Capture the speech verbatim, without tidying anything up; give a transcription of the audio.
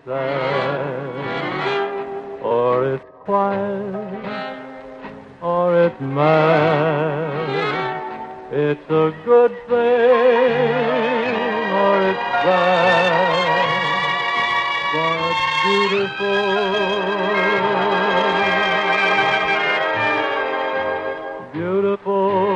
sad, or it's quiet, or it's mad. It's a good thing, or it's bad, but beautiful, beautiful.